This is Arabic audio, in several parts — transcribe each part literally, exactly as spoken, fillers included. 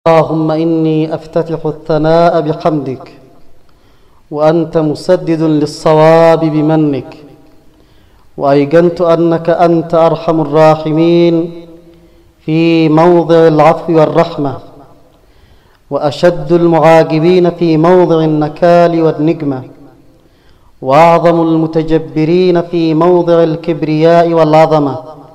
اللهم إني أفتتح الثناء بحمدك وأنت مسدد للصواب بمنك، وأيقنت أنك أنت أرحم الراحمين في موضع العفو والرحمة، وأشد المعاقبين في موضع النكال والنقمة، وأعظم المتجبرين في موضع الكبرياء والعظمة.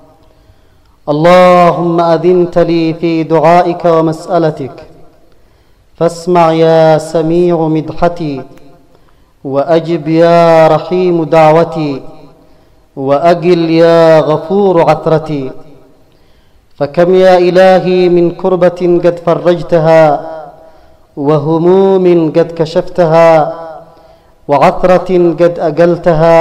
اللهم أذنت لي في دعائك ومسألتك، فاسمع يا سميع مدحتي، وأجب يا رحيم دعوتي، وأجل يا غفور عثرتي. فكم يا إلهي من كربة قد فرجتها، وهموم قد كشفتها، وعثرة قد أقلتها،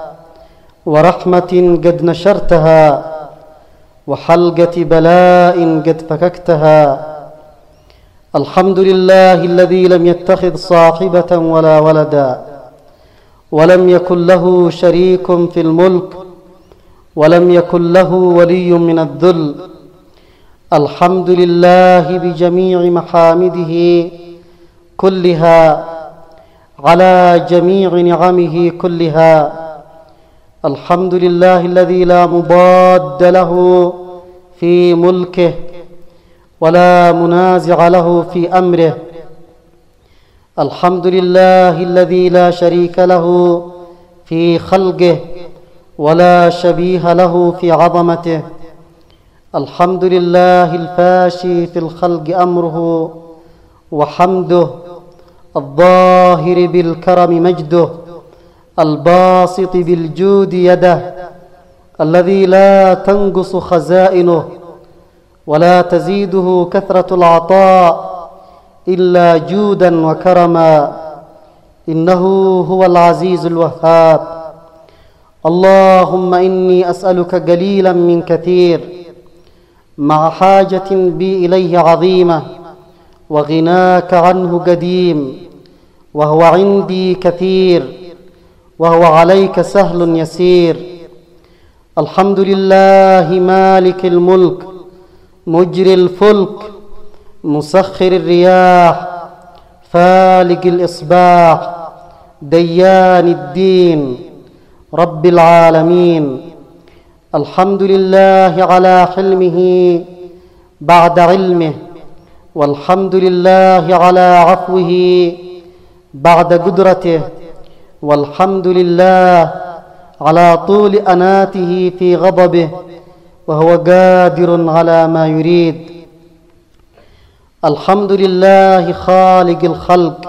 ورحمة قد نشرتها، وحلقة بلاء قد فككتها. الحمد لله الذي لم يتخذ صاحبة ولا ولدا، ولم يكن له شريك في الملك، ولم يكن له ولي من الذل. الحمد لله بجميع محامده كلها، على جميع نعمه كلها. الحمد لله الذي لا مضاد له في ملكه، ولا منازع له في أمره. الحمد لله الذي لا شريك له في خلقه، ولا شبيه له في عظمته. الحمد لله الفاشي في الخلق أمره وحمده، الظاهر بالكرم مجده، الباسط بالجود يده، الذي لا تنقص خزائنه ولا تزيده كثرة العطاء إلا جودا وكرما. إنه هو العزيز الوهاب. اللهم إني أسألك قليلا من كثير، مع حاجة بي إليه عظيمة، وغناك عنه قديم، وهو عندي كثير، وهو عليك سهل يسير. الحمد لله مالك الملك، مجري الفلك، مسخر الرياح، فالق الإصباح، ديان الدين، رب العالمين. الحمد لله على حلمه بعد علمه، والحمد لله على عفوه بعد قدرته، والحمد لله على طول أناته في غضبه، وهو قادر على ما يريد. الحمد لله خالق الخلق،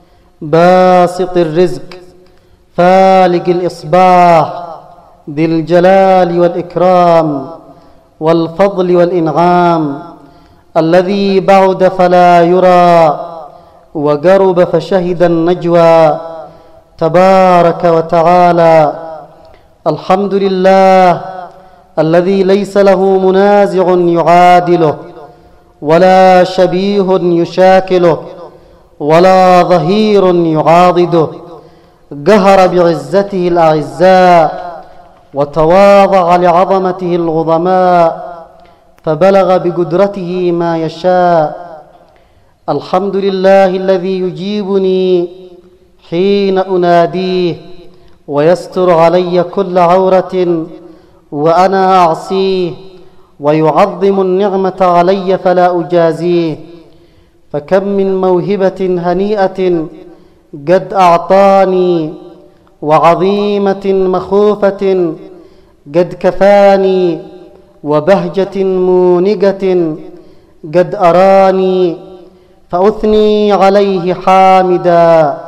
باسط الرزق، فالق الإصباح، ذي الجلال والإكرام والفضل والإنعام، الذي بعد فلا يرى، وقرب فشهد النجوى، تبارك وتعالى. الحمد لله الذي ليس له منازع يعادله، ولا شبيه يشاكله، ولا ظهير يعاضده. قهر بعزته الأعزاء، وتواضع لعظمته العظماء، فبلغ بقدرته ما يشاء. الحمد لله الذي يجيبني حين أناديه، ويستر علي كل عورة وأنا أعصيه، ويعظم النعمة علي فلا أجازيه. فكم من موهبة هنيئة قد أعطاني، وعظيمة مخوفة قد كفاني، وبهجة مونقة قد أراني، فأثني عليه حامدا،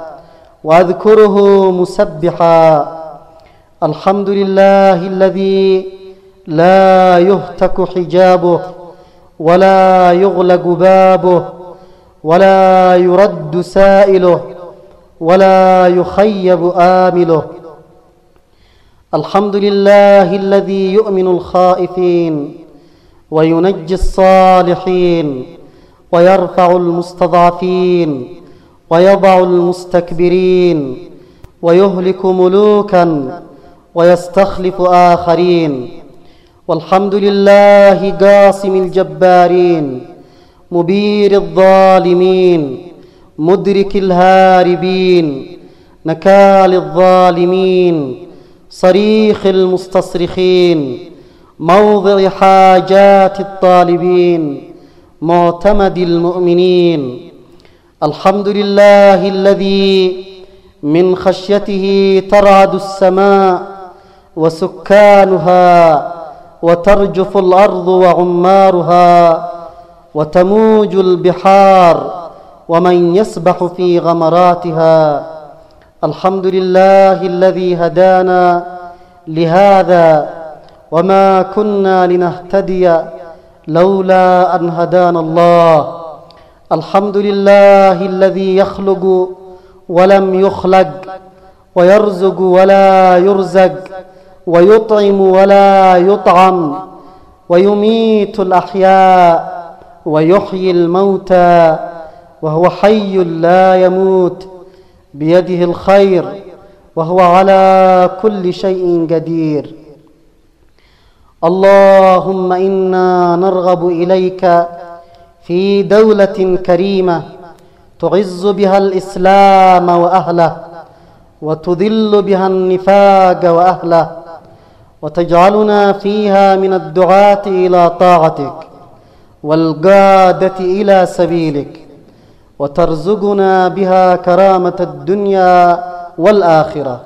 وأذكره مسبحا. الحمد لله الذي لا يهتك حجابه، ولا يغلق بابه، ولا يرد سائله، ولا يخيب آمله. الحمد لله الذي يؤمن الخائفين، وينجي الصالحين، ويرفع المستضعفين، ويضع المستكبرين، ويهلك ملوكا، ويستخلف آخرين. والحمد لله قاسم الجبارين، مبير الظالمين مدرك الهاربين نكال الظالمين صريخ المستصرخين موضع حاجات الطالبين معتمد المؤمنين. الحمد لله الذي من خشيته ترعد السماء وسكانها وترجف الأرض وعمارها وتموج البحار ومن يسبح في غمراتها. الحمد لله الذي هدانا لهذا وما كنا لنهتدي لولا أن هدانا الله. الحمد لله الذي يخلق ولم يخلق ويرزق ولا يرزق ويطعم ولا يطعم ويميت الأحياء ويحيي الموتى وهو حي لا يموت بيده الخير وهو على كل شيء قدير. اللهم إنا نرغب إليك في دولة كريمة تعز بها الإسلام وأهله وتذل بها النفاق وأهله وتجعلنا فيها من الدعاة إلى طاعتك والقادة إلى سبيلك وترزقنا بها كرامة الدنيا والآخرة.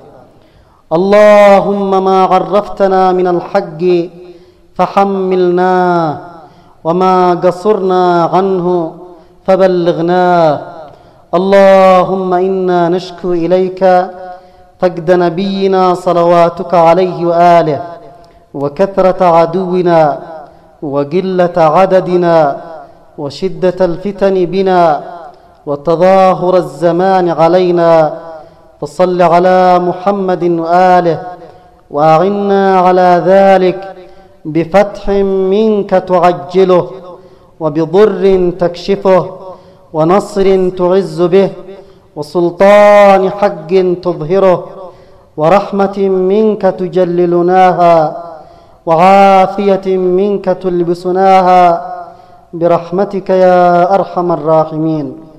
اللهم ما عرفتنا من الحق فحملناه وما قصرنا عنه فبلغناه. اللهم إنا نشكو إليك فقد نبينا صلواتك عليه وآله وكثرة عدونا وقلة عددنا وشدة الفتن بنا وتظاهر الزمان علينا. فصل على محمد وآله وأعنا على ذلك بفتح منك تعجله وبضر تكشفه ونصر تعز به وسلطان حق تظهره ورحمة منك تجللناها وعافية منك تلبسناها برحمتك يا أرحم الراحمين.